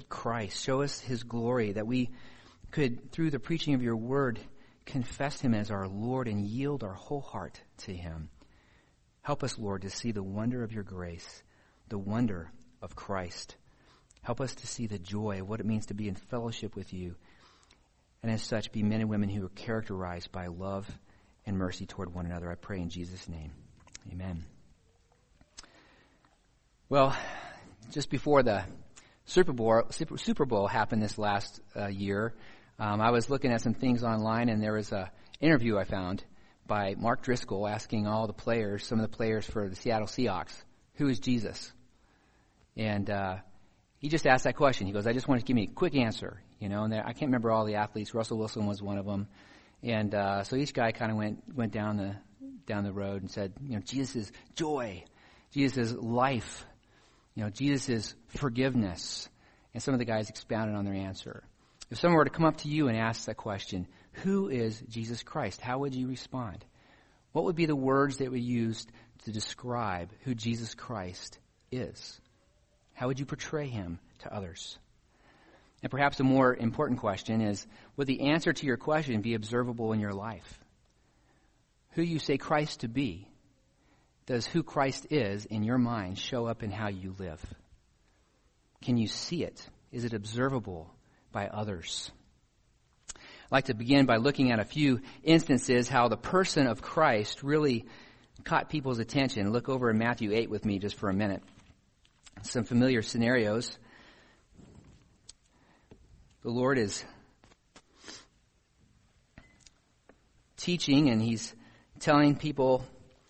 Christ. Show us his glory, that we could, through the preaching of your word, confess him as our Lord and yield our whole heart to him. Help us, Lord, to see the wonder of your grace, the wonder of Christ. Help us to see the joy of what it means to be in fellowship with you, and as such, be men and women who are characterized by love and mercy toward one another. I pray in Jesus' name. Amen. Well, just before the Super Bowl happened this last year, I was looking at some things online, and there was a interview I found by Mark Driscoll asking all the players, some of the players for the Seattle Seahawks, who is Jesus? And he just asked that question. He goes, I just want to give me a quick answer. And I can't remember all the athletes. Russell Wilson was one of them. And so each guy kind of went down the road and said, Jesus is joy. Jesus is life. Jesus is forgiveness. And some of the guys expounded on their answer. If someone were to come up to you and ask that question, who is Jesus Christ? How would you respond? What would be the words that were used to describe who Jesus Christ is? How would you portray him to others? And perhaps a more important question is, would the answer to your question be observable in your life? Who you say Christ to be, does who Christ is in your mind show up in how you live? Can you see it? Is it observable by others? I'd like to begin by looking at a few instances how the person of Christ really caught people's attention. Look over in Matthew 8 with me just for a minute. Some familiar scenarios. The Lord is teaching, and he's telling people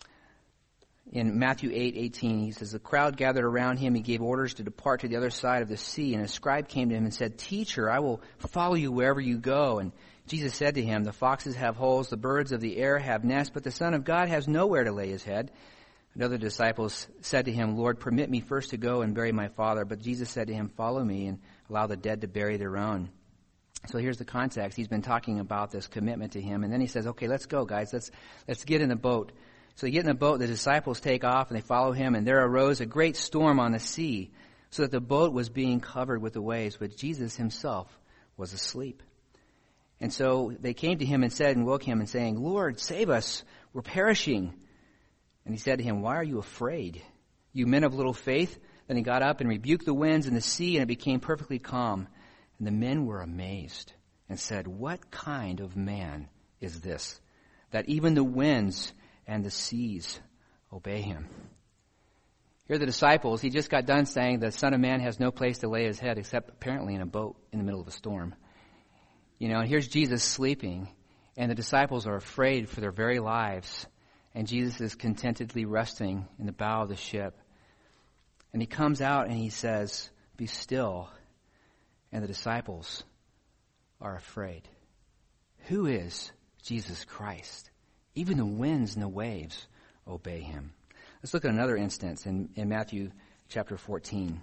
in Matthew 8:18, he says, the crowd gathered around him. He gave orders to depart to the other side of the sea. And a scribe came to him and said, Teacher, I will follow you wherever you go. And Jesus said to him, the foxes have holes, the birds of the air have nests, but the Son of God has nowhere to lay his head. And other disciples said to him, Lord, permit me first to go and bury my father. But Jesus said to him, follow me and allow the dead to bury their own. So here's the context. He's been talking about this commitment to him. And then he says, okay, let's go, guys. Let's get in the boat. So they get in the boat, the disciples take off, and they follow him, and there arose a great storm on the sea, so that the boat was being covered with the waves, but Jesus himself was asleep. And so they came to him and said and woke him and saying, Lord, save us, we're perishing. And he said to him, why are you afraid, you men of little faith? Then he got up and rebuked the winds and the sea, and it became perfectly calm. And the men were amazed and said, what kind of man is this, that even the winds and the seas obey him? Here are the disciples. He just got done saying the Son of Man has no place to lay his head except apparently in a boat in the middle of a storm. And here's Jesus sleeping, and the disciples are afraid for their very lives, and Jesus is contentedly resting in the bow of the ship. And he comes out and he says, be still. And the disciples are afraid. Who is Jesus Christ? Even the winds and the waves obey him. Let's look at another instance in Matthew chapter 14.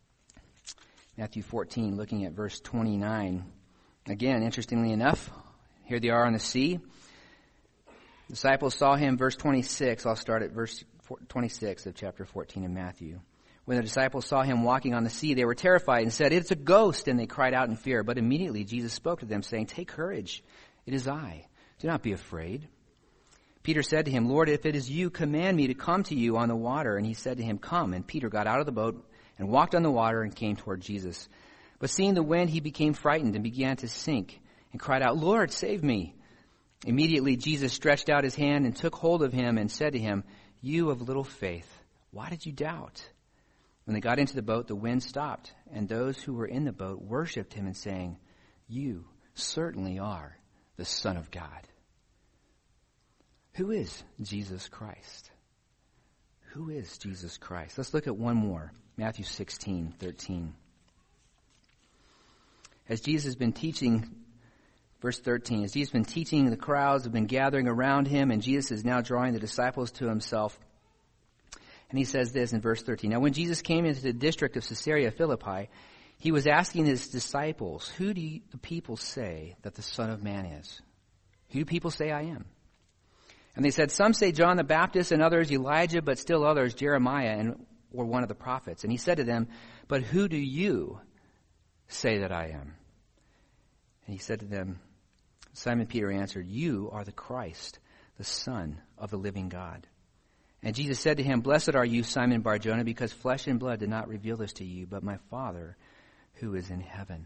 Matthew 14, looking at verse 29. Again, interestingly enough, here they are on the sea. The disciples saw him, verse 26. I'll start at verse 26 of chapter 14 in Matthew. When the disciples saw him walking on the sea, they were terrified and said, it's a ghost, and they cried out in fear. But immediately Jesus spoke to them, saying, take courage, it is I. Do not be afraid. Peter said to him, Lord, if it is you, command me to come to you on the water. And he said to him, come. And Peter got out of the boat and walked on the water and came toward Jesus. But seeing the wind, he became frightened and began to sink and cried out, Lord, save me. Immediately Jesus stretched out his hand and took hold of him and said to him, you of little faith, why did you doubt? When they got into the boat, the wind stopped, and those who were in the boat worshipped him and saying, you certainly are the Son of God. Who is Jesus Christ? Who is Jesus Christ? Let's look at one more. Matthew 16:13. As Jesus has been teaching, verse 13, as Jesus has been teaching, the crowds have been gathering around him, and Jesus is now drawing the disciples to himself. And he says this in verse 13. Now when Jesus came into the district of Caesarea Philippi, he was asking his disciples, who do the people say that the Son of Man is? Who do people say I am? And they said, some say John the Baptist, and others Elijah, but still others Jeremiah or one of the prophets. And he said to them, but who do you say that I am? And he said to them, Simon Peter answered, You are the Christ, the Son of the living God. And Jesus said to him, Blessed are you, Simon Bar-Jonah, because flesh and blood did not reveal this to you, but my Father who is in heaven.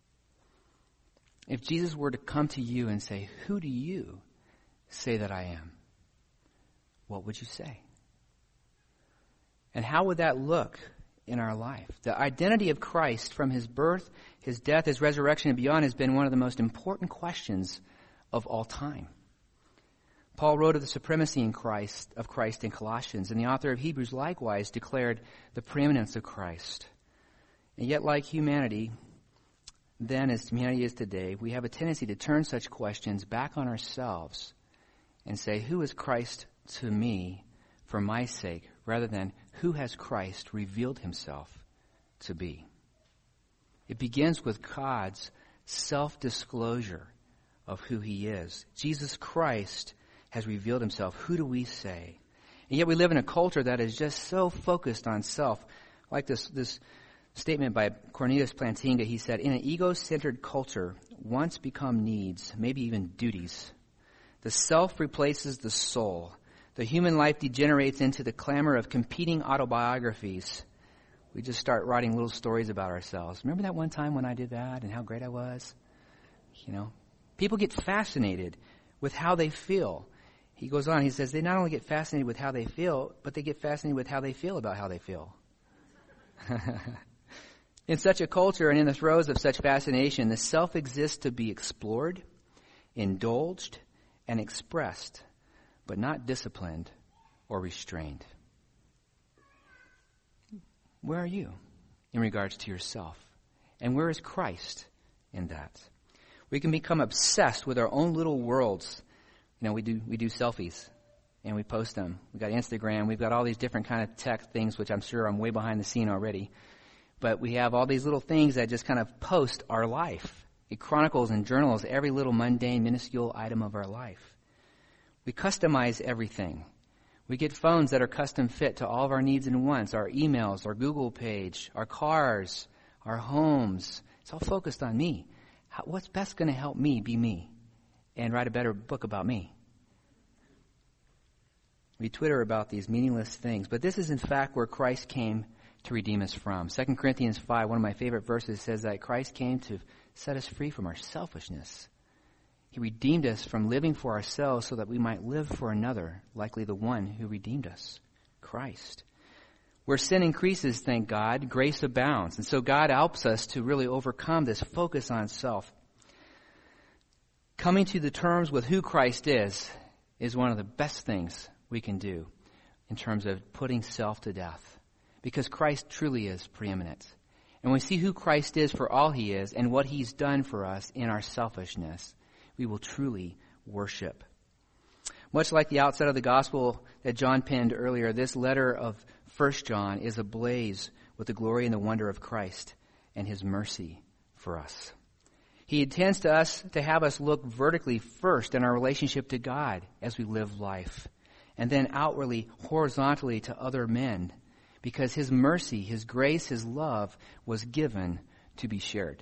If Jesus were to come to you and say, Who do you say that I am? What would you say? And how would that look in our life? The identity of Christ from his birth, his death, his resurrection, and beyond has been one of the most important questions of all time. Paul wrote of the supremacy of Christ in Colossians, and the author of Hebrews likewise declared the preeminence of Christ. And yet, like humanity then as humanity is today, we have a tendency to turn such questions back on ourselves and say, who is Christ to me for my sake, rather than who has Christ revealed himself to be? It begins with God's self-disclosure of who he is. Jesus Christ has revealed himself. Who do we say? And yet we live in a culture that is just so focused on self. Like this statement by Cornelius Plantinga, he said, in an ego-centered culture, wants become needs, maybe even duties. The self replaces the soul. The human life degenerates into the clamor of competing autobiographies. We just start writing little stories about ourselves. Remember that one time when I did that and how great I was? You know, people get fascinated with how they feel. He goes on, he says, they not only get fascinated with how they feel, but they get fascinated with how they feel about how they feel. In such a culture and in the throes of such fascination, the self exists to be explored, indulged, and expressed, but not disciplined or restrained. Where are you in regards to yourself? And where is Christ in that? We can become obsessed with our own little worlds. You know, we do selfies and we post them. We've got Instagram. We've got all these different kind of tech things, which I'm sure I'm way behind the scene already. But we have all these little things that just kind of post our life. It chronicles and journals every little mundane, minuscule item of our life. We customize everything. We get phones that are custom fit to all of our needs and wants, our emails, our Google page, our cars, our homes. It's all focused on me. What's best going to help me be me and write a better book about me? We Twitter about these meaningless things, but this is in fact where Christ came to redeem us from. 2 Corinthians 5, one of my favorite verses, says that Christ came to set us free from our selfishness. He redeemed us from living for ourselves so that we might live for another, likely the one who redeemed us, Christ. Where sin increases, thank God, grace abounds. And so God helps us to really overcome this focus on self. Coming to the terms with who Christ is one of the best things we can do in terms of putting self to death. Because Christ truly is preeminent. And when we see who Christ is for all he is and what he's done for us in our selfishness, we will truly worship. Much like the outset of the gospel that John penned earlier, this letter of 1 John is ablaze with the glory and the wonder of Christ and his mercy for us. He intends to have us look vertically first in our relationship to God as we live life, and then outwardly, horizontally to other men, because his mercy, his grace, his love was given to be shared.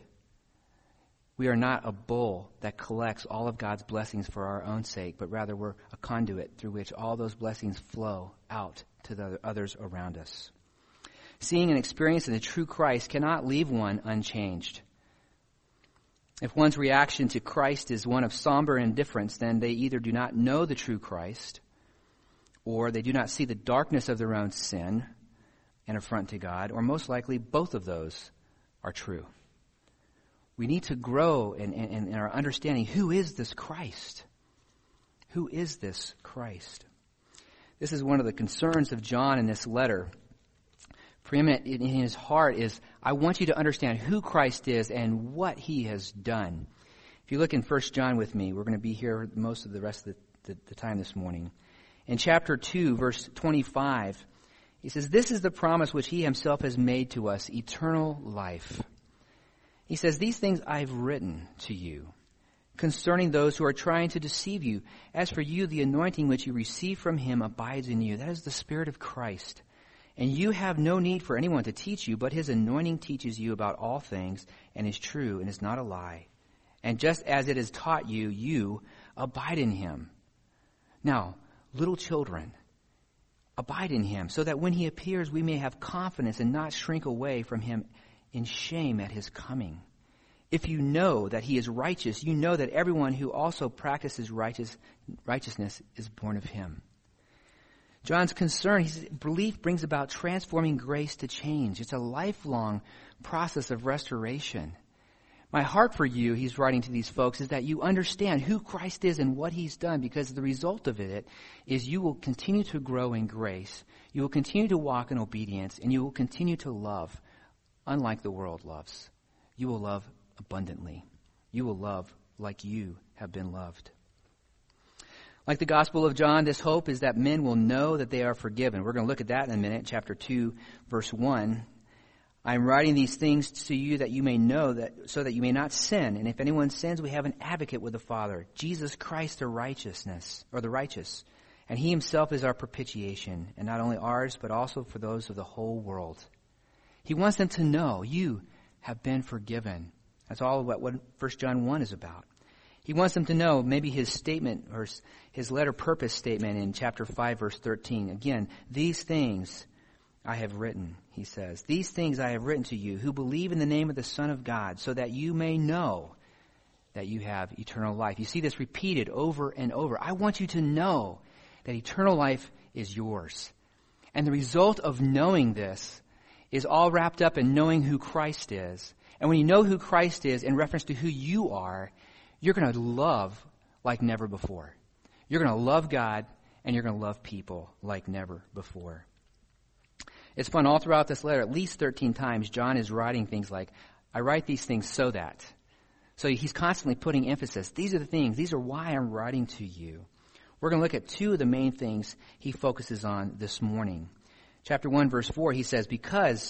We are not a bowl that collects all of God's blessings for our own sake, but rather we're a conduit through which all those blessings flow out to the others around us. Seeing and experiencing the true Christ cannot leave one unchanged. If one's reaction to Christ is one of somber indifference, then they either do not know the true Christ, or they do not see the darkness of their own sin and affront to God, or most likely both of those are true. We need to grow in our understanding, who is this Christ? Who is this Christ? This is one of the concerns of John in this letter. Preeminent in his heart is, I want you to understand who Christ is and what he has done. If you look in 1 John with me, we're going to be here most of the rest of the time this morning. In chapter 2, verse 25, he says, this is the promise which he himself has made to us, eternal life. He says, these things I've written to you concerning those who are trying to deceive you. As for you, the anointing which you receive from him abides in you. That is the Spirit of Christ. And you have no need for anyone to teach you, but his anointing teaches you about all things and is true and is not a lie. And just as it has taught you, you abide in him. Now, little children, abide in him, so that when he appears, we may have confidence and not shrink away from him in shame at his coming. If you know that he is righteous, you know that everyone who also practices righteousness is born of him. John's concern, his belief brings about transforming grace to change. It's a lifelong process of restoration. My heart for you, he's writing to these folks, is that you understand who Christ is and what he's done, because the result of it is you will continue to grow in grace, you will continue to walk in obedience, and you will continue to love unlike the world loves. You will love abundantly. You will love like you have been loved. Like the Gospel of John, this hope is that men will know that they are forgiven. We're going to look at that in a minute, chapter 2, verse 1. I am writing these things to you that you may know that, so that you may not sin. And if anyone sins, we have an advocate with the Father, Jesus Christ, the righteousness, or the righteous. And he himself is our propitiation, and not only ours, but also for those of the whole world. He wants them to know you have been forgiven. That's all what 1 John 1 is about. He wants them to know maybe his statement or his letter purpose statement in chapter 5, verse 13. Again, these things I have written, he says. These things I have written to you who believe in the name of the Son of God, so that you may know that you have eternal life. You see this repeated over and over. I want you to know that eternal life is yours. And the result of knowing this is all wrapped up in knowing who Christ is. And when you know who Christ is in reference to who you are, you're going to love like never before. You're going to love God, and you're going to love people like never before. It's fun, all throughout this letter, at least 13 times, John is writing things like, I write these things so that. So he's constantly putting emphasis. These are the things. These are why I'm writing to you. We're going to look at two of the main things he focuses on this morning. Chapter 1, verse 4, he says, because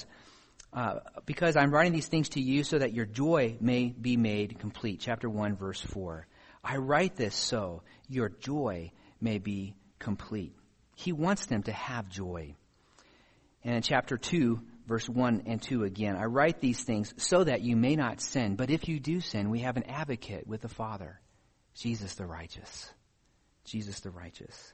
I'm writing these things to you so that your joy may be made complete. Chapter 1, verse 4. I write this so your joy may be complete. He wants them to have joy. And in chapter 2, verse 1 and 2 again, I write these things so that you may not sin. But if you do sin, we have an advocate with the Father, Jesus the righteous. Jesus the righteous.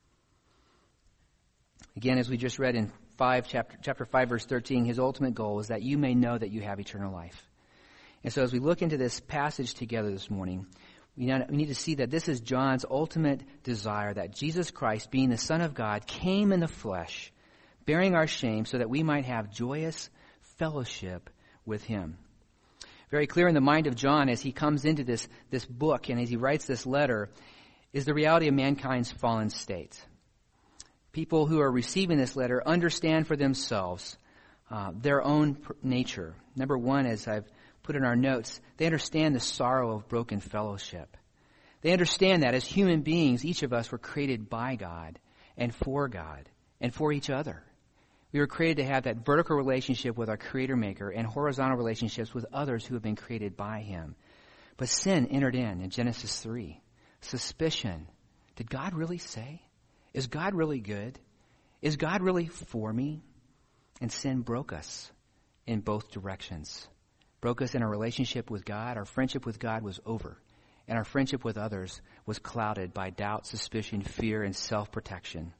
Again, as we just read in chapter 5, verse 13, his ultimate goal is that you may know that you have eternal life. And so as we look into this passage together this morning, we need to see that this is John's ultimate desire, that Jesus Christ, being the Son of God, came in the flesh, bearing our shame so that we might have joyous fellowship with him. Very clear in the mind of John as he comes into this book and as he writes this letter is the reality of mankind's fallen state. People who are receiving this letter understand for themselves their own nature. Number one, as I've put in our notes, they understand the sorrow of broken fellowship. They understand that as human beings, each of us were created by God and for each other. We were created to have that vertical relationship with our Creator Maker and horizontal relationships with others who have been created by him. But sin entered in Genesis 3. Suspicion. Did God really say? Is God really good? Is God really for me? And sin broke us in both directions. Broke us in our relationship with God. Our friendship with God was over. And our friendship with others was clouded by doubt, suspicion, fear, and self-protection.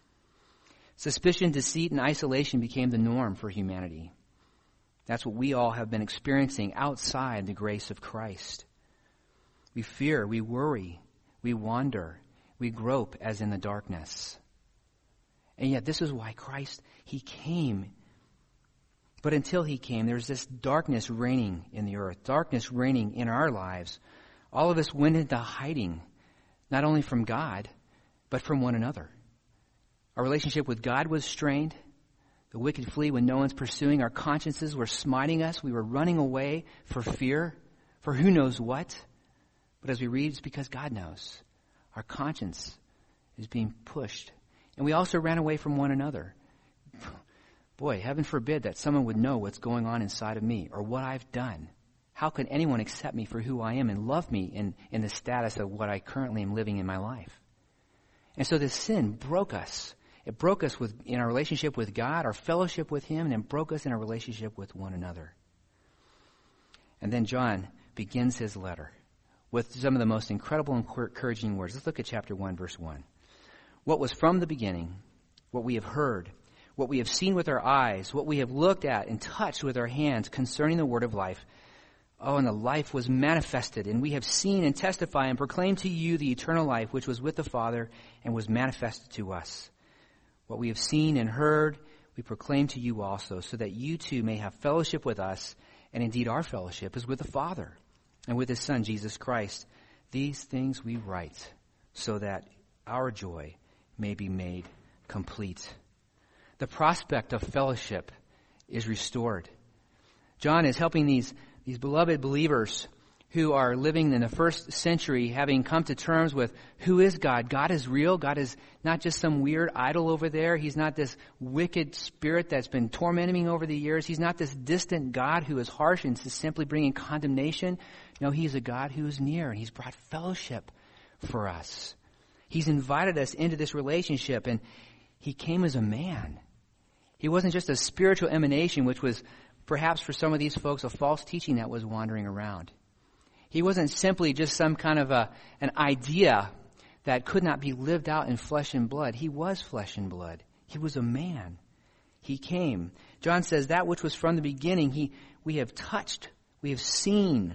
Suspicion, deceit, and isolation became the norm for humanity. That's what we all have been experiencing outside the grace of Christ. We fear, we worry, we wander, we grope as in the darkness. And yet this is why Christ, he came. But until he came, there's this darkness reigning in the earth, darkness reigning in our lives. All of us went into hiding, not only from God, but from one another. Our relationship with God was strained. The wicked flee when no one's pursuing. Our consciences were smiting us. We were running away for fear, for who knows what. But as we read, it's because God knows. Our conscience is being pushed. And we also ran away from one another. Boy, heaven forbid that someone would know what's going on inside of me or what I've done. How could anyone accept me for who I am and love me in the status of what I currently am living in my life? And so this sin broke us It broke us in our relationship with God, our fellowship with Him, and it broke us in our relationship with one another. And then John begins his letter with some of the most incredible and encouraging words. Let's look at chapter 1, verse 1. What was from the beginning, what we have heard, what we have seen with our eyes, what we have looked at and touched with our hands concerning the word of life. Oh, and the life was manifested, and we have seen and testified and proclaimed to you the eternal life which was with the Father and was manifested to us. What we have seen and heard, we proclaim to you also, so that you too may have fellowship with us, and indeed our fellowship is with the Father and with His Son, Jesus Christ. These things we write, so that our joy may be made complete. The prospect of fellowship is restored. John is helping these beloved believers who are living in the first century, having come to terms with who is God. God is real. God is not just some weird idol over there. He's not this wicked spirit that's been tormenting me over the years. He's not this distant God who is harsh and is simply bringing condemnation. No, He's a God who is near, and He's brought fellowship for us. He's invited us into this relationship, and He came as a man. He wasn't just a spiritual emanation, which was perhaps for some of these folks a false teaching that was wandering around. He wasn't simply just some kind of an idea that could not be lived out in flesh and blood. He was flesh and blood. He was a man. He came. John says that which was from the beginning, we have touched, we have seen.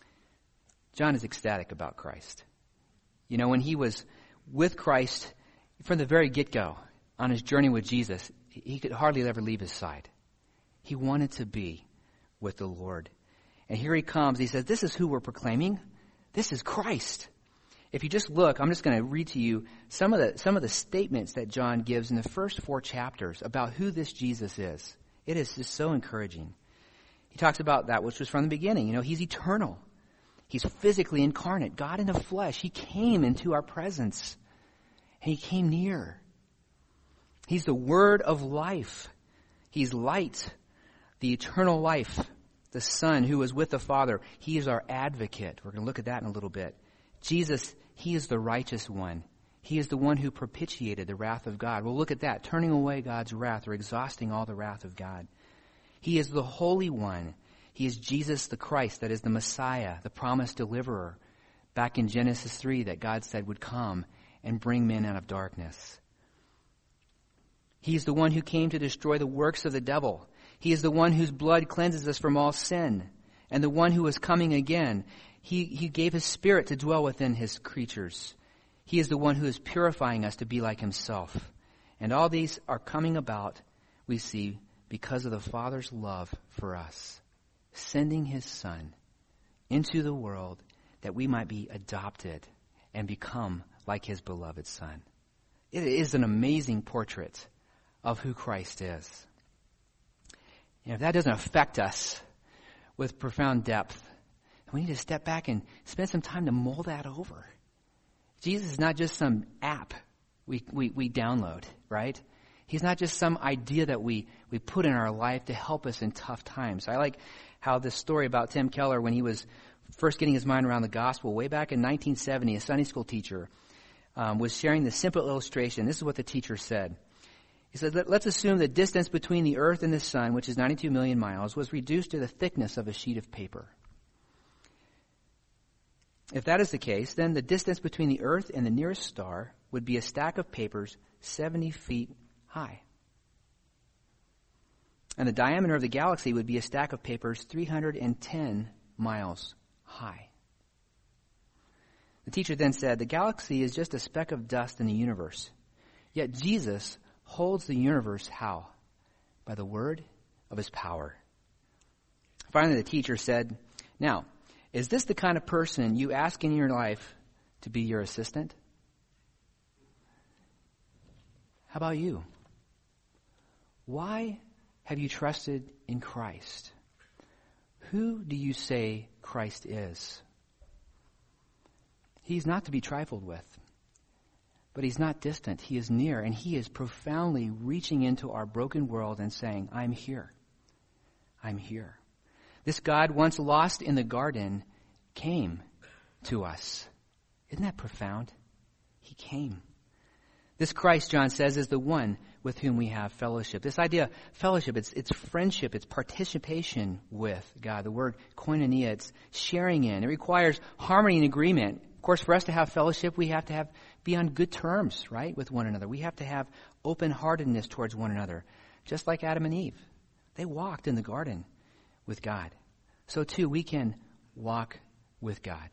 John is ecstatic about Christ. You know, when he was with Christ from the very get-go on his journey with Jesus, he could hardly ever leave his side. He wanted to be with the Lord. And here he comes. He says, this is who we're proclaiming. This is Christ. If you just look, I'm just going to read to you some of the statements that John gives in the first 4 chapters about who this Jesus is. It is just so encouraging. He talks about that which was from the beginning. You know, He's eternal. He's physically incarnate, God in the flesh. He came into our presence, and He came near. He's the Word of life. He's light, the eternal life, the Son who was with the Father. He is our advocate. We're going to look at that in a little bit. Jesus, He is the righteous one. He is the one who propitiated the wrath of God. We'll look at that, turning away God's wrath or exhausting all the wrath of God. He is the Holy One. He is Jesus the Christ, that is the Messiah, the promised deliverer, back in Genesis 3 that God said would come and bring men out of darkness. He is the one who came to destroy the works of the devil. He is the one whose blood cleanses us from all sin, and the one who is coming again. He gave His Spirit to dwell within His creatures. He is the one who is purifying us to be like Himself. And all these are coming about, we see, because of the Father's love for us, sending His Son into the world that we might be adopted and become like His beloved Son. It is an amazing portrait of who Christ is. You know, if that doesn't affect us with profound depth, we need to step back and spend some time to mull that over. Jesus is not just some app we download, right? He's not just some idea that we put in our life to help us in tough times. I like how this story about Tim Keller, when he was first getting his mind around the gospel, way back in 1970, a Sunday school teacher was sharing this simple illustration. This is what the teacher said. He said, let's assume the distance between the earth and the sun, which is 92 million miles, was reduced to the thickness of a sheet of paper. If that is the case, then the distance between the earth and the nearest star would be a stack of papers 70 feet high. And the diameter of the galaxy would be a stack of papers 310 miles high. The teacher then said, the galaxy is just a speck of dust in the universe. Yet Jesus holds the universe how? By the word of His power. Finally, the teacher said, now, is this the kind of person you ask in your life to be your assistant? How about you? Why have you trusted in Christ? Who do you say Christ is? He's not to be trifled with. But He's not distant. He is near, and He is profoundly reaching into our broken world and saying, I'm here. I'm here. This God, once lost in the garden, came to us. Isn't that profound? He came. This Christ, John says, is the one with whom we have fellowship. This idea of fellowship, it's friendship, it's participation with God. The word koinonia, it's sharing in. It requires harmony and agreement. Of course, for us to have fellowship, we have to be on good terms, right, with one another. We have to have open-heartedness towards one another, just like Adam and Eve. They walked in the garden with God. So too, we can walk with God.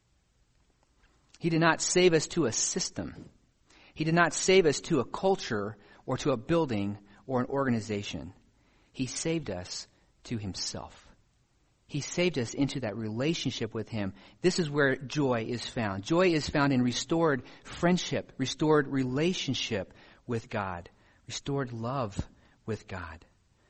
He did not save us to a system. He did not save us to a culture or to a building or an organization. He saved us to himself. He saved us into that relationship with him. This is where joy is found. Joy is found in restored friendship, restored relationship with God, restored love with God.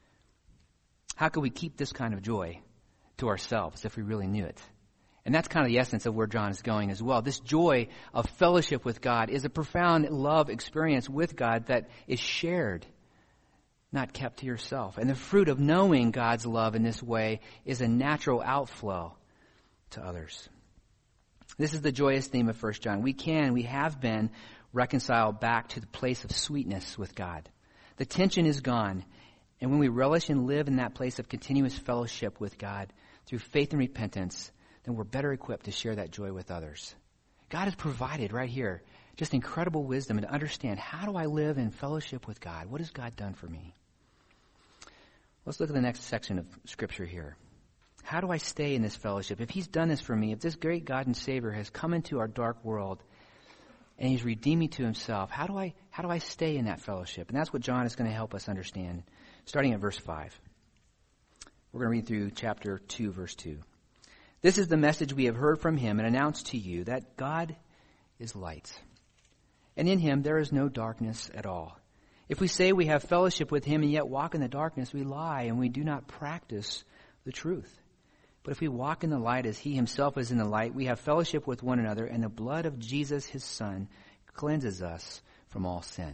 How could we keep this kind of joy to ourselves if we really knew it? And that's kind of the essence of where John is going as well. This joy of fellowship with God is a profound love experience with God that is shared, not kept to yourself. And the fruit of knowing God's love in this way is a natural outflow to others. This is the joyous theme of 1 John. We have been reconciled back to the place of sweetness with God. The tension is gone. And when we relish and live in that place of continuous fellowship with God through faith and repentance, then we're better equipped to share that joy with others. God has provided right here just incredible wisdom and to understand, how do I live in fellowship with God? What has God done for me? Let's look at the next section of Scripture here. How do I stay in this fellowship? If he's done this for me, if this great God and Savior has come into our dark world and he's redeemed me to himself, how do I stay in that fellowship? And that's what John is going to help us understand, starting at verse 5. We're going to read through chapter 2, verse 2. This is the message we have heard from him and announced to you, that God is light, and in him there is no darkness at all. If we say we have fellowship with him and yet walk in the darkness, we lie and we do not practice the truth. But if we walk in the light as he himself is in the light, we have fellowship with one another, and the blood of Jesus his Son cleanses us from all sin.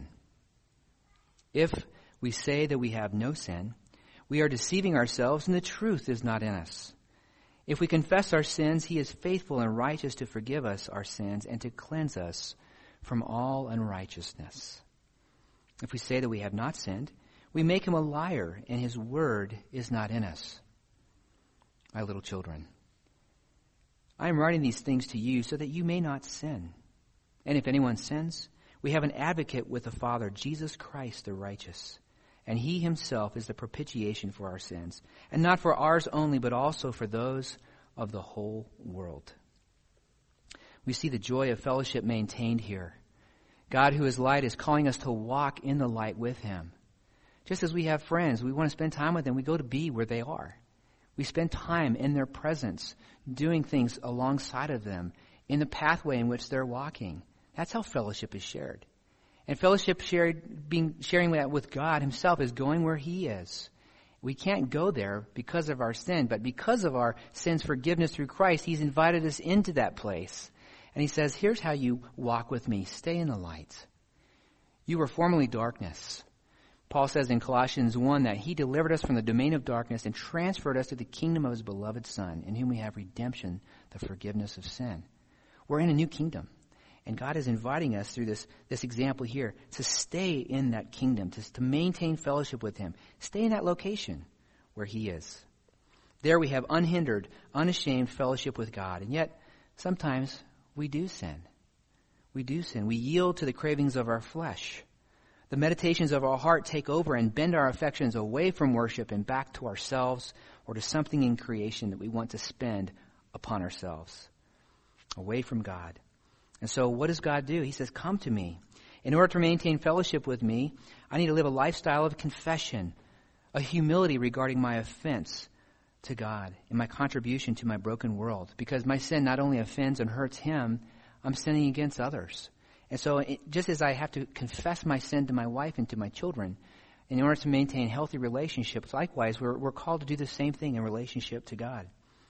If we say that we have no sin, we are deceiving ourselves and the truth is not in us. If we confess our sins, he is faithful and righteous to forgive us our sins and to cleanse us from all unrighteousness. If we say that we have not sinned, we make him a liar, and his word is not in us. My little children, I am writing these things to you so that you may not sin. And if anyone sins, we have an advocate with the Father, Jesus Christ the righteous. And he himself is the propitiation for our sins, and not for ours only, but also for those of the whole world. We see the joy of fellowship maintained here. God, who is light, is calling us to walk in the light with him. Just as we have friends, we want to spend time with them, we go to be where they are. We spend time in their presence, doing things alongside of them, in the pathway in which they're walking. That's how fellowship is shared. And fellowship sharing that with God himself is going where he is. We can't go there because of our sin, but because of our sin's forgiveness through Christ, he's invited us into that place. And he says, here's how you walk with me. Stay in the light. You were formerly darkness. Paul says in Colossians 1 that he delivered us from the domain of darkness and transferred us to the kingdom of his beloved Son, in whom we have redemption, the forgiveness of sin. We're in a new kingdom. And God is inviting us through this example here to stay in that kingdom, to maintain fellowship with him. Stay in that location where he is. There we have unhindered, unashamed fellowship with God. And yet, sometimes we do sin. We do sin. We yield to the cravings of our flesh. The meditations of our heart take over and bend our affections away from worship and back to ourselves or to something in creation that we want to spend upon ourselves, away from God. And so what does God do? He says, come to me. In order to maintain fellowship with me, I need to live a lifestyle of confession, a humility regarding my offense to God and my contribution to my broken world. Because my sin not only offends and hurts him, I'm sinning against others. And so just as I have to confess my sin to my wife and to my children, in order to maintain healthy relationships, likewise, we're called to do the same thing in relationship to God.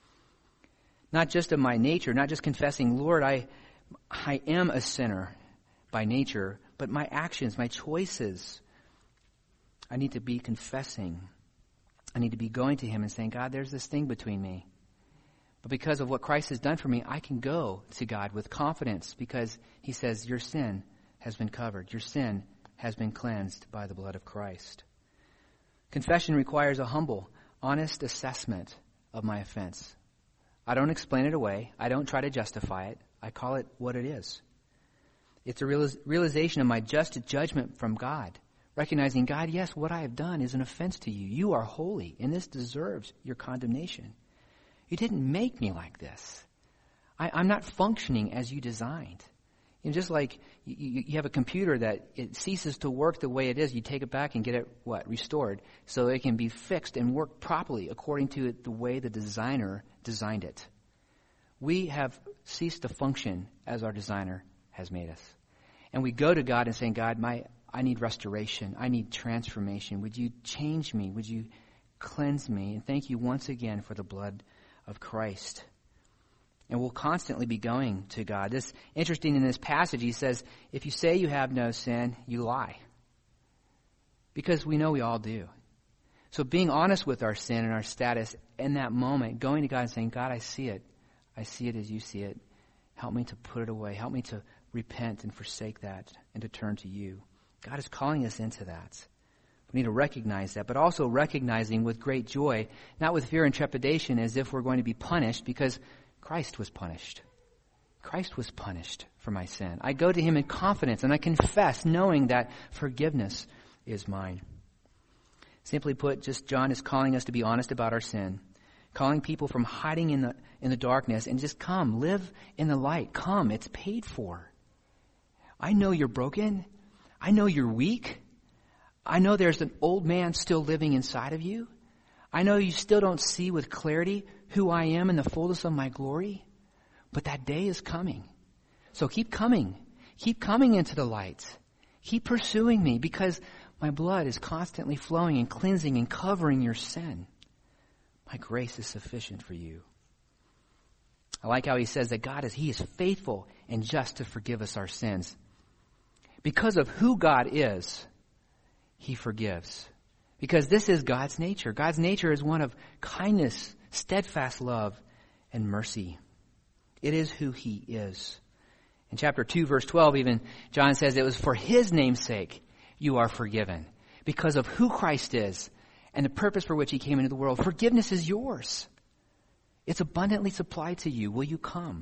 Not just of my nature, not just confessing, Lord, I am a sinner by nature, but my actions, my choices, I need to be confessing. I need to be going to him and saying, God, there's this thing between me. But because of what Christ has done for me, I can go to God with confidence because he says, your sin has been covered. Your sin has been cleansed by the blood of Christ. Confession requires a humble, honest assessment of my offense. I don't explain it away. I don't try to justify it. I call it what it is. It's a realization of my just judgment from God. Recognizing, God, yes, what I have done is an offense to you. You are holy, and this deserves your condemnation. You didn't make me like this. I'm not functioning as you designed. And just like you have a computer that it ceases to work the way it is, you take it back and get it, restored, so it can be fixed and work properly according to the way the designer designed it. We have ceased to function as our designer has made us. And we go to God and say, God, I need restoration. I need transformation. Would you change me? Would you cleanse me? And thank you once again for the blood of Christ. And we'll constantly be going to God. This interesting in this passage, he says, if you say you have no sin, you lie. Because we know we all do. So being honest with our sin and our status in that moment, going to God and saying, God, I see it. I see it as you see it. Help me to put it away. Help me to repent and forsake that and to turn to you. God is calling us into that. We need to recognize that, but also recognizing with great joy, not with fear and trepidation as if we're going to be punished, because Christ was punished. Christ was punished for my sin. I go to him in confidence and I confess knowing that forgiveness is mine. Simply put, just John is calling us to be honest about our sin, calling people from hiding in the darkness and just come, live in the light. Come, it's paid for. I know you're broken. I know you're weak. I know there's an old man still living inside of you. I know you still don't see with clarity who I am in the fullness of my glory, but that day is coming. So keep coming. Keep coming into the light. Keep pursuing me, because my blood is constantly flowing and cleansing and covering your sin. My grace is sufficient for you. I like how he says that he is faithful and just to forgive us our sins. Because of who God is, he forgives. Because this is God's nature. God's nature is one of kindness, steadfast love, and mercy. It is who he is. In chapter 2, verse 12, even, John says it was for his name's sake you are forgiven. Because of who Christ is and the purpose for which he came into the world, forgiveness is yours. It's abundantly supplied to you. Will you come?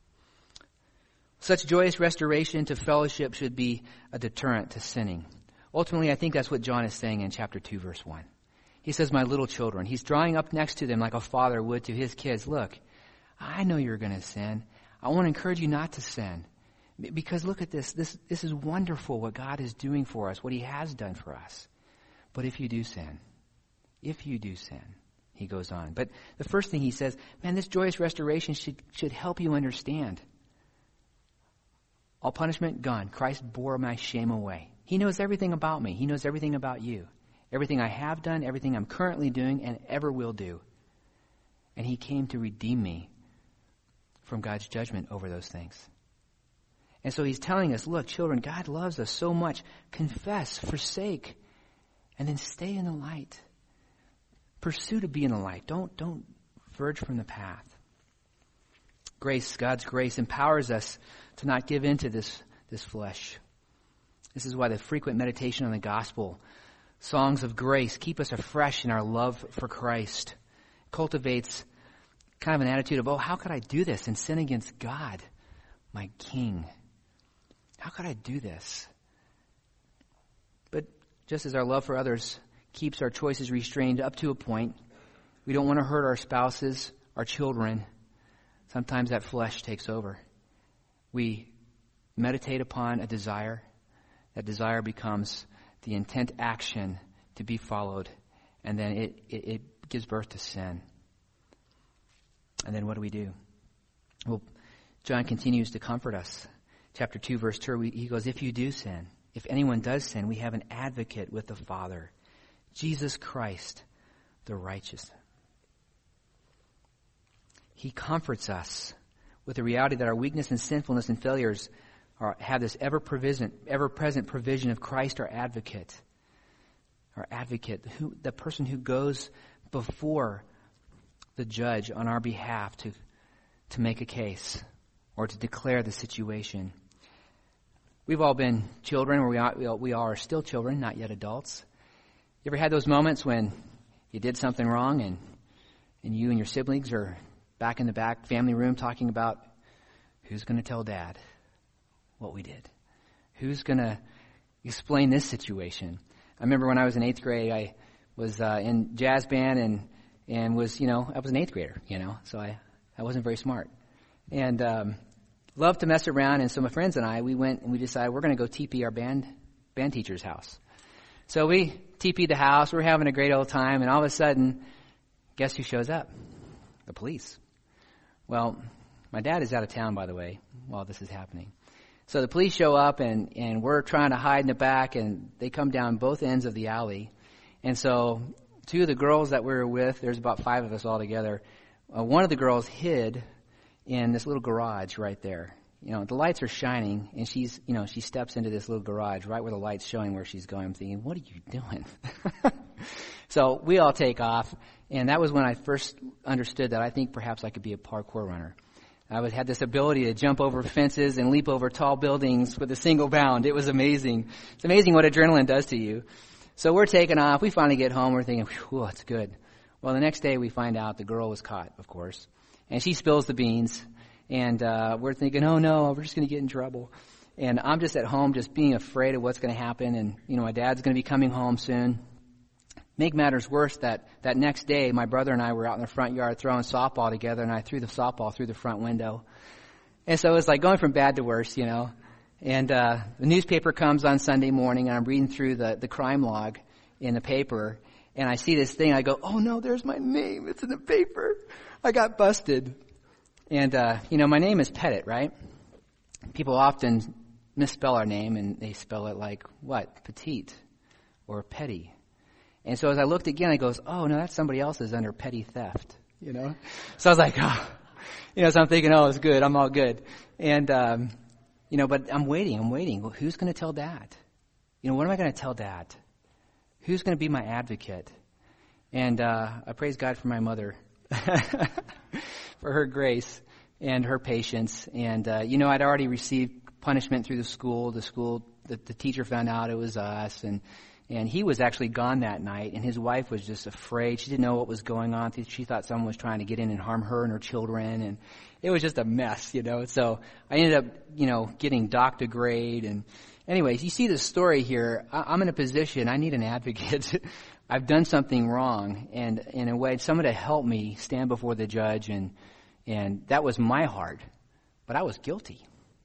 Such joyous restoration to fellowship should be a deterrent to sinning. Ultimately, I think that's what John is saying in chapter 2, verse 1. He says, my little children. He's drawing up next to them like a father would to his kids. Look, I know you're going to sin. I want to encourage you not to sin. Because look at this. This is wonderful what God is doing for us, what he has done for us. But if you do sin, he goes on. But the first thing he says, man, this joyous restoration should help you understand. All punishment gone. Christ bore my shame away. He knows everything about me. He knows everything about you. Everything I have done, everything I'm currently doing, and ever will do. And he came to redeem me from God's judgment over those things. And so he's telling us, look, children, God loves us so much. Confess, forsake, and then stay in the light. Pursue to be in the light. Don't verge from the path. Grace, God's grace, empowers us to not give in to this flesh. This is why the frequent meditation on the gospel, songs of grace, keep us afresh in our love for Christ. Cultivates kind of an attitude of, how could I do this and sin against God, my King? How could I do this? But just as our love for others keeps our choices restrained up to a point, we don't want to hurt our spouses, our children. Sometimes that flesh takes over. We meditate upon a desire. That desire becomes the intent action to be followed. And then it gives birth to sin. And then what do? Well, John continues to comfort us. Chapter 2, verse 2, he goes, if you do sin, if anyone does sin, we have an advocate with the Father, Jesus Christ, the righteous. He comforts us with the reality that our weakness and sinfulness and failures have this ever-present provision of Christ, our advocate. Our advocate, the person who goes before the judge on our behalf to make a case or to declare the situation. We've all been children, or we all are still children, not yet adults. You ever had those moments when you did something wrong and you and your siblings are back in the back family room talking about who's going to tell Dad what we did? Who's going to explain this situation? I remember when I was in 8th grade, I was in jazz band and was, I was an 8th grader, so I wasn't very smart. And loved to mess around, and so my friends and I, we went and we decided we're going to go TP our band teacher's house. So we TP'd the house, we're having a great old time, and all of a sudden, guess who shows up? The police. Well, my dad is out of town, by the way, while this is happening. So the police show up, and we're trying to hide in the back, and they come down both ends of the alley. And so 2 of the girls that we were with, there's about 5 of us all together, one of the girls hid in this little garage right there. The lights are shining, and she steps into this little garage right where the light's showing where she's going. I'm thinking, what are you doing? So we all take off, and that was when I first understood that I think perhaps I could be a parkour runner. I had this ability to jump over fences and leap over tall buildings with a single bound. It was amazing. It's amazing what adrenaline does to you. So we're taking off. We finally get home. We're thinking, whew, it's good. Well, the next day we find out the girl was caught, of course. And she spills the beans, and we're thinking, oh no, we're just going to get in trouble. And I'm just at home just being afraid of what's going to happen, and my dad's going to be coming home soon. Make matters worse, that next day my brother and I were out in the front yard throwing softball together, and I threw the softball through the front window. And so it was like going from bad to worse, And the newspaper comes on Sunday morning, and I'm reading through the crime log in the paper, and I see this thing. I go, oh no, there's my name. It's in the paper. I got busted. And, my name is Pettit, right? People often misspell our name, and they spell it like, what? Petite or petty. And so as I looked again, I goes, oh, no, that's somebody else's under petty theft, So I was like, oh. So I'm thinking, oh, it's good. I'm all good. And, but I'm waiting. Well, who's going to tell Dad? What am I going to tell Dad? Who's going to be my advocate? And I praise God for my mother. For her grace and her patience. And, I'd already received punishment through the school. The teacher found out it was us. And he was actually gone that night. And his wife was just afraid. She didn't know what was going on. She thought someone was trying to get in and harm her and her children. And it was just a mess, So I ended up, getting docked a grade. And anyways, you see the story here. I'm in a position. I need an advocate. I've done something wrong, and in a way, someone to help me stand before the judge, and that was my heart. But I was guilty.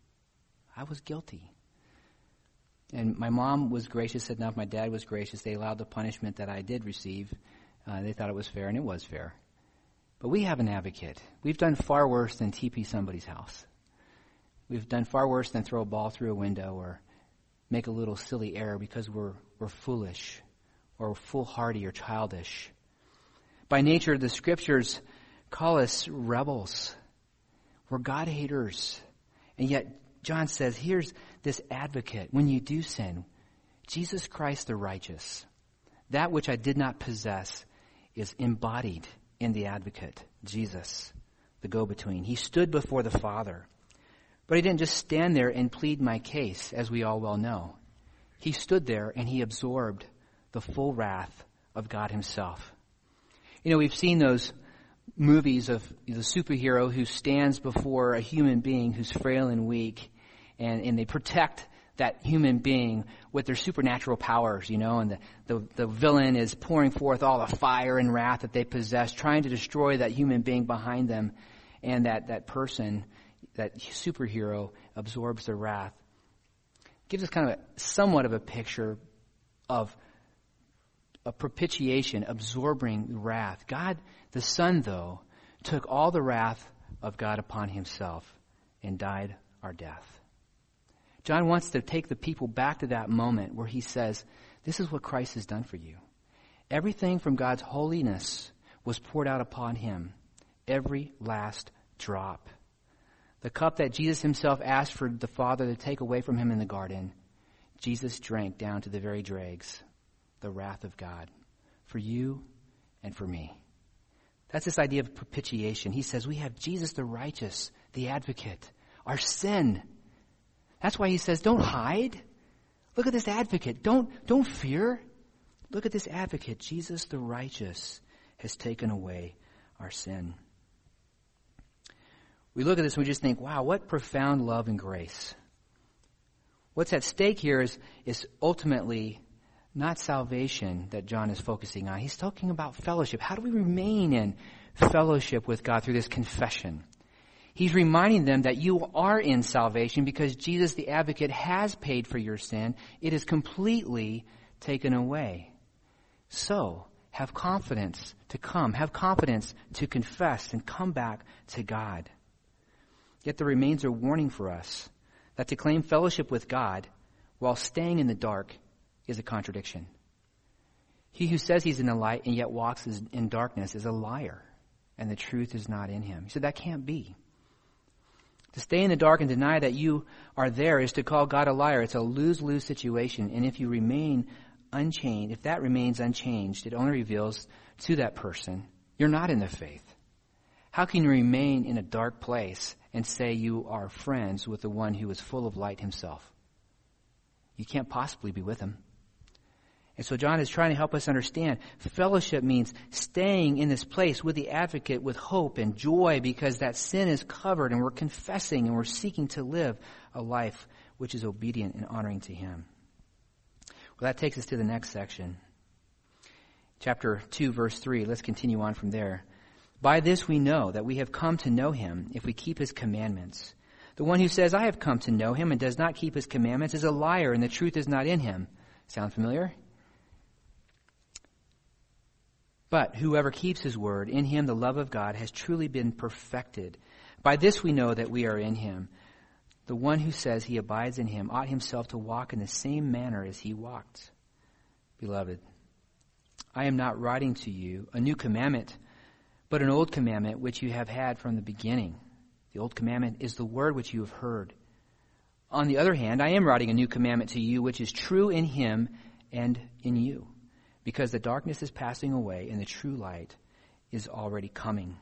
And my mom was gracious enough. My dad was gracious. They allowed the punishment that I did receive. They thought it was fair, and it was fair. But we have an advocate. We've done far worse than TP somebody's house. We've done far worse than throw a ball through a window or make a little silly error because we're foolish or foolhardy or childish. By nature, the scriptures call us rebels. We're God-haters. And yet, John says, here's this advocate. When you do sin, Jesus Christ the righteous, that which I did not possess, is embodied in the advocate, Jesus, the go-between. He stood before the Father. But he didn't just stand there and plead my case, as we all well know. He stood there and he absorbed the full wrath of God himself. We've seen those movies of the superhero who stands before a human being who's frail and weak, and they protect that human being with their supernatural powers, and the villain is pouring forth all the fire and wrath that they possess, trying to destroy that human being behind them, and that person, that superhero, absorbs the wrath. Gives us kind of somewhat of a picture of a propitiation, absorbing wrath. God, the Son, though, took all the wrath of God upon himself and died our death. John wants to take the people back to that moment where he says, this is what Christ has done for you. Everything from God's holiness was poured out upon him. Every last drop. The cup that Jesus himself asked for the Father to take away from him in the garden, Jesus drank down to the very dregs, the wrath of God, for you and for me. That's this idea of propitiation. He says we have Jesus the righteous, the advocate. Our sin That's why he says, don't hide. Look at this advocate. Don't fear. Look at this advocate. Jesus the righteous has taken away our sin. We look at this and we just think, wow, what profound love and grace. What's at stake here is ultimately not salvation that John is focusing on. He's talking about fellowship. How do we remain in fellowship with God through this confession? He's reminding them that you are in salvation because Jesus the advocate has paid for your sin. It is completely taken away. So, have confidence to come. Have confidence to confess and come back to God. Yet there remains a warning for us that to claim fellowship with God while staying in the dark is a contradiction. He who says he's in the light and yet walks in darkness is a liar, and the truth is not in him. He said that can't be. To stay in the dark and deny that you are there is to call God a liar. It's a lose-lose situation, and if you remain unchanged, if that remains unchanged, it only reveals to that person you're not in the faith. How can you remain in a dark place and say you are friends with the one who is full of light himself? You can't possibly be with him. And so John is trying to help us understand fellowship means staying in this place with the advocate with hope and joy because that sin is covered and we're confessing and we're seeking to live a life which is obedient and honoring to him. Well, that takes us to the next section. Chapter 2, verse 3. Let's continue on from there. By this we know that we have come to know him if we keep his commandments. The one who says, I have come to know him and does not keep his commandments is a liar and the truth is not in him. Sound familiar? But whoever keeps his word, in him the love of God has truly been perfected. By this we know that we are in him. The one who says he abides in him ought himself to walk in the same manner as he walked. Beloved, I am not writing to you a new commandment, but an old commandment which you have had from the beginning. The old commandment is the word which you have heard. On the other hand, I am writing a new commandment to you which is true in him and in you, because the darkness is passing away and the true light is already coming.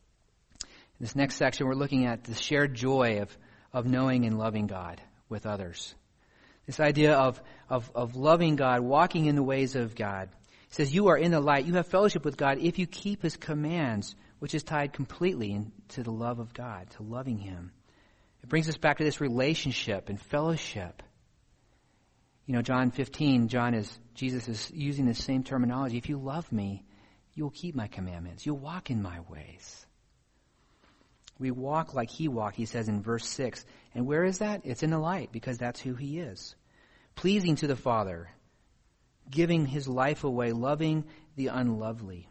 In this next section, we're looking at the shared joy of knowing and loving God with others. This idea of loving God, walking in the ways of God. It says, you are in the light. You have fellowship with God if you keep his commands, which is tied completely to the love of God, to loving him. It brings us back to this relationship and fellowship. You know, John 15, Jesus is using the same terminology. If you love me, you will keep my commandments. You'll walk in my ways. We walk like he walked, he says in verse 6. And where is that? It's in the light, because that's who he is. Pleasing to the Father, giving his life away, loving the unlovely.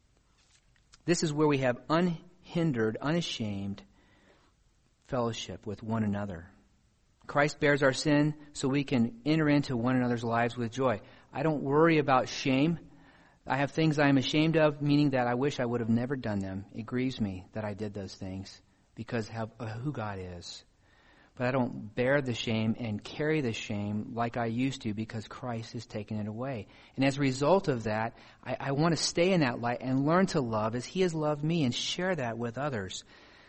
This is where we have unhindered, unashamed fellowship with one another. Christ bears our sin so we can enter into one another's lives with joy. I don't worry about shame. I have things I am ashamed of, meaning that I wish I would have never done them. It grieves me that I did those things because of who God is. But I don't bear the shame and carry the shame like I used to because Christ has taken it away. And as a result of that, I want to stay in that light and learn to love as he has loved me and share that with others.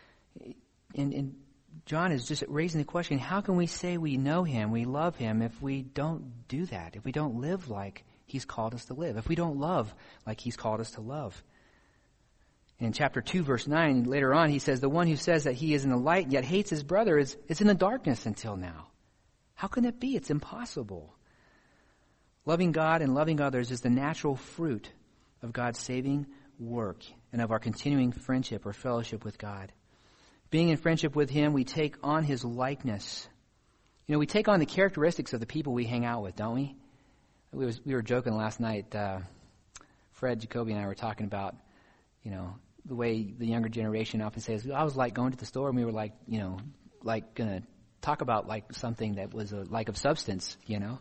And John is just raising the question, how can we say we know him, we love him, if we don't do that, if we don't live like he's called us to live, if we don't love like he's called us to love? In chapter 2, verse 9, later on, he says, the one who says that he is in the light yet hates his brother is in the darkness until now. How can that be? It's impossible. Loving God and loving others is the natural fruit of God's saving work and of our continuing friendship or fellowship with God. Being in friendship with him, we take on his likeness. You know, we take on the characteristics of the people we hang out with, don't we? We were joking last night. Fred, Jacoby, and I were talking about, you know, the way the younger generation often says, I was like going to the store and we were like, you know, like going to talk about like something that was like of substance, you know.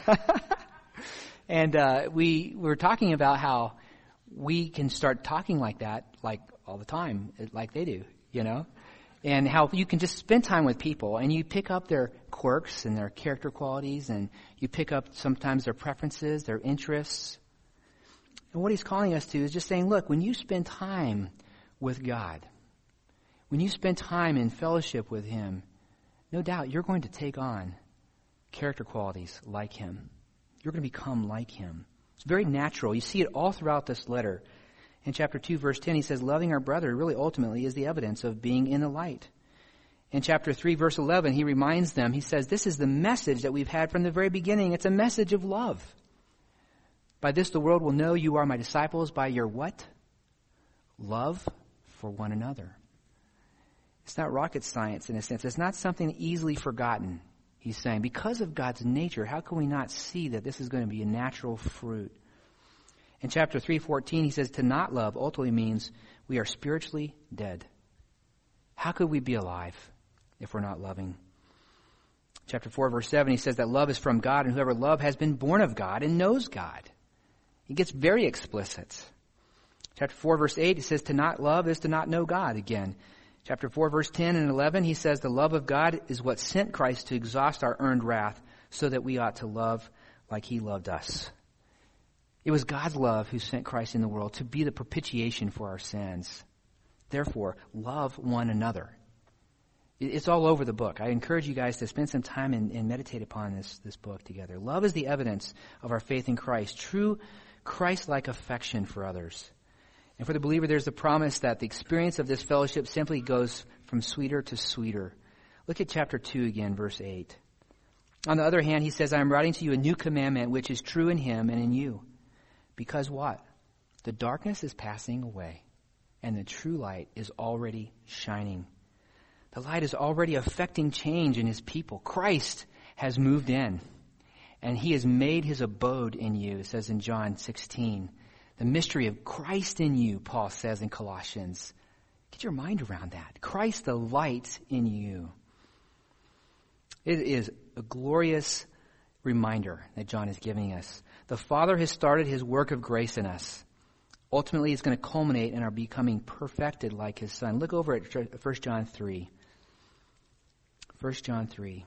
And we were talking about how we can start talking like that, like all the time, like they do, you know. And how you can just spend time with people and you pick up their quirks and their character qualities and you pick up sometimes their preferences, their interests. And what he's calling us to is just saying, look, when you spend time with God, when you spend time in fellowship with him, no doubt you're going to take on character qualities like him. You're going to become like him. It's very natural. You see it all throughout this letter. In chapter 2, verse 10, he says, loving our brother really ultimately is the evidence of being in the light. In chapter 3, verse 11, he reminds them, he says, this is the message that we've had from the very beginning. It's a message of love. By this the world will know you are my disciples by your what? Love for one another. It's not rocket science in a sense. It's not something easily forgotten, he's saying. Because of God's nature, how can we not see that this is going to be a natural fruit? In chapter 3:14, he says to not love ultimately means we are spiritually dead. How could we be alive if we're not loving? Chapter 4, verse 7, he says that love is from God, and whoever loves has been born of God and knows God. He gets very explicit. Chapter 4, verse 8, he says to not love is to not know God again. Chapter 4, verse 10 and 11, he says the love of God is what sent Christ to exhaust our earned wrath so that we ought to love like he loved us. It was God's love who sent Christ in the world to be the propitiation for our sins. Therefore, love one another. It's all over the book. I encourage you guys to spend some time and meditate upon this book together. Love is the evidence of our faith in Christ, true Christ-like affection for others. And for the believer, there's the promise that the experience of this fellowship simply goes from sweeter to sweeter. Look at chapter 2 again, verse 8. On the other hand, he says, I am writing to you a new commandment, which is true in him and in you. Because what? The darkness is passing away, and the true light is already shining. The light is already affecting change in his people. Christ has moved in, and he has made his abode in you, it says in John 16. The mystery of Christ in you, Paul says in Colossians. Get your mind around that. Christ the light in you. It is a glorious reminder that John is giving us. The Father has started his work of grace in us. Ultimately, it's going to culminate in our becoming perfected like his Son. Look over at 1 John 3. 1 John 3.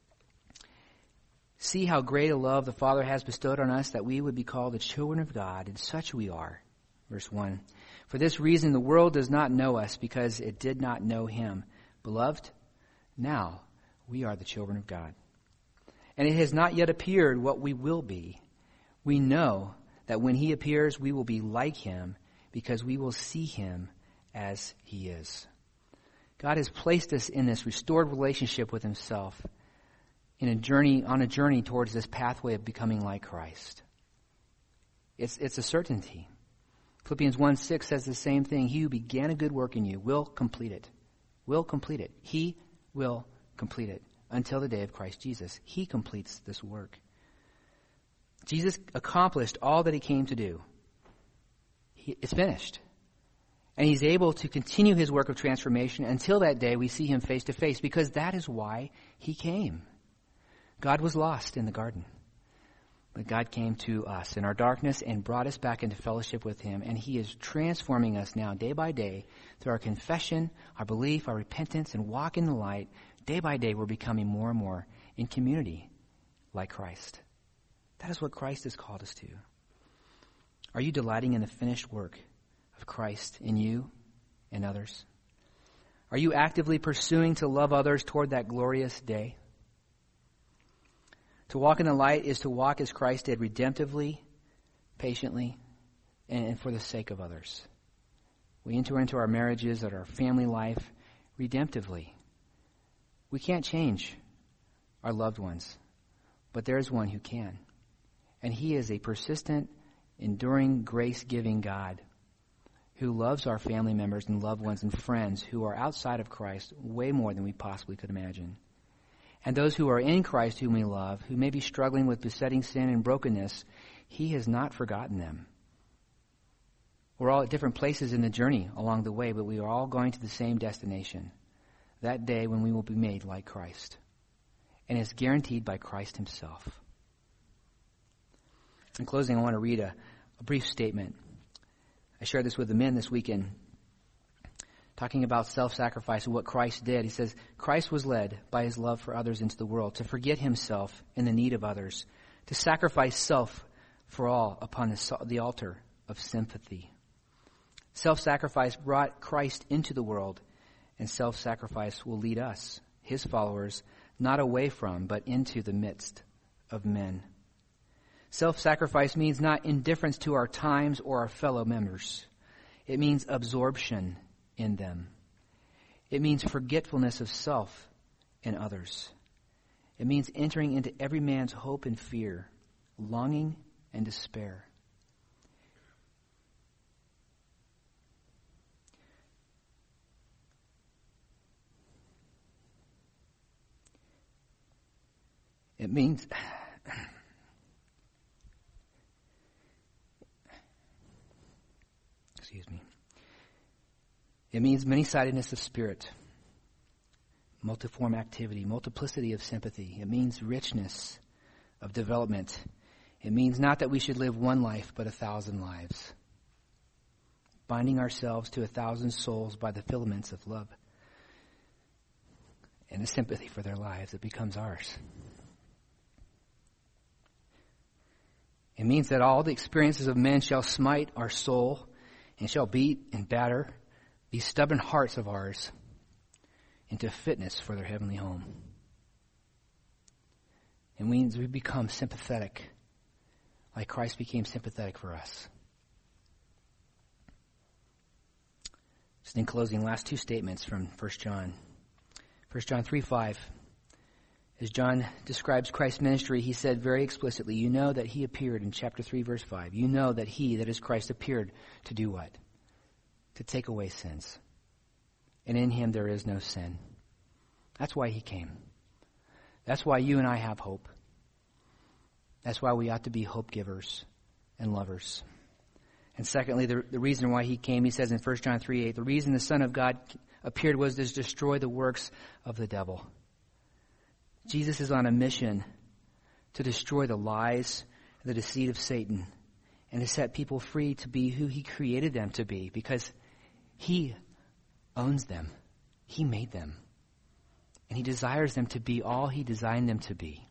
See how great a love the Father has bestowed on us that we would be called the children of God, and such we are. Verse 1. For this reason the world does not know us, because it did not know him. Beloved, now we are the children of God. And it has not yet appeared what we will be. We know that when he appears, we will be like him, because we will see him as he is. God has placed us in this restored relationship with himself, on a journey towards this pathway of becoming like Christ. It's a certainty. Philippians 1:6 says the same thing. He who began a good work in you will complete it. Will complete it. He will complete it until the day of Christ Jesus. He completes this work. Jesus accomplished all that he came to do. It's finished. And he's able to continue his work of transformation until that day we see him face to face, because that is why he came. God was lost in the garden, but God came to us in our darkness and brought us back into fellowship with him, and he is transforming us now day by day through our confession, our belief, our repentance, and walk in the light. Day by day we're becoming more and more in community like Christ. That is what Christ has called us to. Are you delighting in the finished work of Christ in you and others? Are you actively pursuing to love others toward that glorious day? To walk in the light is to walk as Christ did, redemptively, patiently, and for the sake of others. We enter into our marriages and our family life redemptively. We can't change our loved ones, but there is one who can. And he is a persistent, enduring, grace-giving God who loves our family members and loved ones and friends who are outside of Christ way more than we possibly could imagine. And those who are in Christ whom we love, who may be struggling with besetting sin and brokenness, he has not forgotten them. We're all at different places in the journey along the way, but we are all going to the same destination, that day when we will be made like Christ. And it's guaranteed by Christ himself. In closing, I want to read a brief statement. I shared this with the men this weekend, talking about self-sacrifice and what Christ did. He says, Christ was led by his love for others into the world to forget himself in the need of others, to sacrifice self for all upon the altar of sympathy. Self-sacrifice brought Christ into the world, and self-sacrifice will lead us his followers, not away from, but into the midst of men. Self-sacrifice means not indifference to our times or our fellow members. It means absorption in them. It means forgetfulness of self and others. It means entering into every man's hope and fear, longing and despair. It means It means many-sidedness of spirit, multiform activity, multiplicity of sympathy. It means richness of development. It means not that we should live one life, but 1,000 lives, binding ourselves to 1,000 souls by the filaments of love and the sympathy for their lives that becomes ours. It means that all the experiences of men shall smite our soul and shall beat and batter these stubborn hearts of ours into fitness for their heavenly home. It means we become sympathetic, like Christ became sympathetic for us. Just in closing, last two statements from 1 John. 1 John 3:5. As John describes Christ's ministry, he said very explicitly, you know that he appeared in chapter 3, verse 5. You know that he, that is Christ, appeared to do what? To take away sins. And in him there is no sin. That's why he came. That's why you and I have hope. That's why we ought to be hope givers and lovers. And secondly, the reason why he came, he says in 1 John 3:8, the reason the Son of God appeared was to destroy the works of the devil. Jesus is on a mission to destroy the lies and the deceit of Satan and to set people free to be who he created them to be, because he owns them. He made them. And he desires them to be all he designed them to be.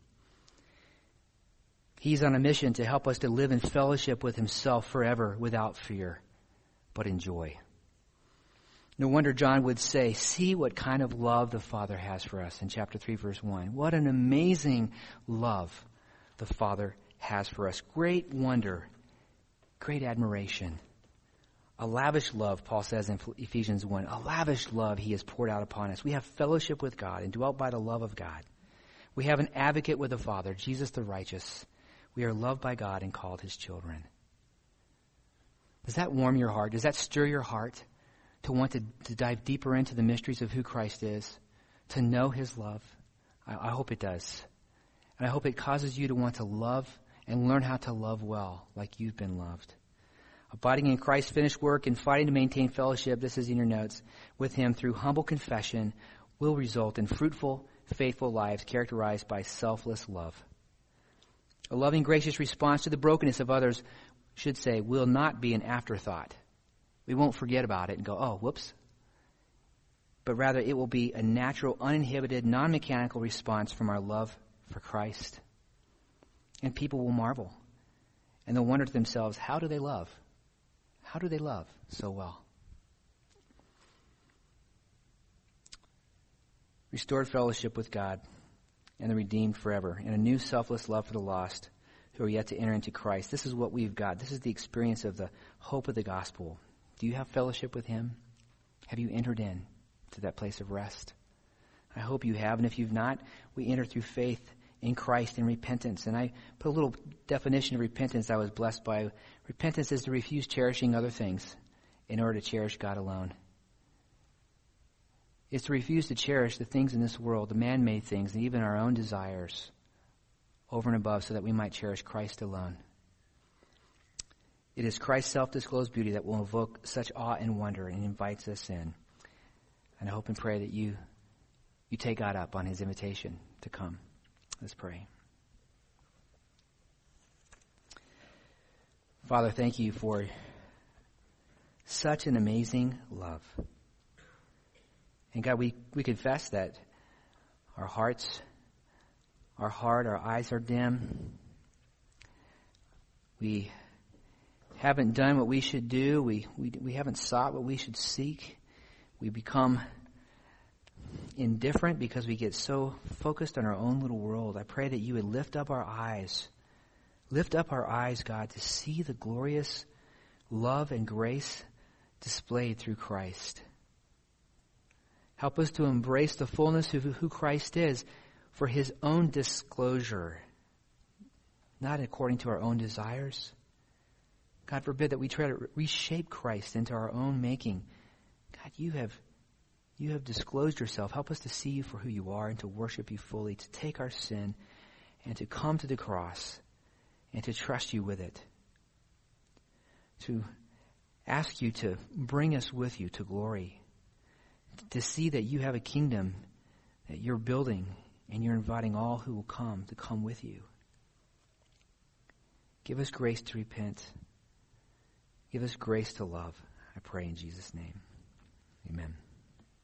He's on a mission to help us to live in fellowship with himself forever without fear, but in joy. No wonder John would say, see what kind of love the Father has for us in chapter 3, verse 1. What an amazing love the Father has for us. Great wonder, great admiration. A lavish love, Paul says in Ephesians 1, a lavish love he has poured out upon us. We have fellowship with God and dwelt by the love of God. We have an advocate with the Father, Jesus the righteous. We are loved by God and called his children. Does that warm your heart? Does that stir your heart to want to dive deeper into the mysteries of who Christ is, to know his love? I hope it does. And I hope it causes you to want to love and learn how to love well, like you've been loved. Abiding in Christ's finished work and fighting to maintain fellowship, this is in your notes, with him through humble confession will result in fruitful, faithful lives characterized by selfless love. A loving, gracious response to the brokenness of others, should say, will not be an afterthought. We won't forget about it and go, oh, whoops. But rather it will be a natural, uninhibited, non-mechanical response from our love for Christ. And people will marvel. And they'll wonder to themselves, how do they love? How do they love so well? Restored fellowship with God and the redeemed forever, and a new selfless love for the lost who are yet to enter into Christ. This is what we've got. This is the experience of the hope of the gospel. Do you have fellowship with him? Have you entered in to that place of rest? I hope you have, and if you've not, we enter through faith in Christ and repentance. And I put a little definition of repentance I was blessed by. Repentance is to refuse cherishing other things in order to cherish God alone. It's to refuse to cherish the things in this world, the man-made things, and even our own desires over and above, so that we might cherish Christ alone. It is Christ's self-disclosed beauty that will evoke such awe and wonder and invites us in. And I hope and pray that you take God up on his invitation to come. Let's pray. Father, thank you for such an amazing love. And God, we confess that our hearts are hard, our eyes are dim. We haven't done what we should do. We haven't sought what we should seek. We become indifferent because we get so focused on our own little world. I pray that you would lift up our eyes. Lift up our eyes, God, to see the glorious love and grace displayed through Christ. Help us to embrace the fullness of who Christ is for his own disclosure, not according to our own desires. God forbid that we try to reshape Christ into our own making. God, you have disclosed yourself. Help us to see you for who you are and to worship you fully, to take our sin and to come to the cross and to trust you with it. To ask you to bring us with you to glory. To see that you have a kingdom that you're building and you're inviting all who will come to come with you. Give us grace to repent. Give us grace to love. I pray in Jesus' name. Amen.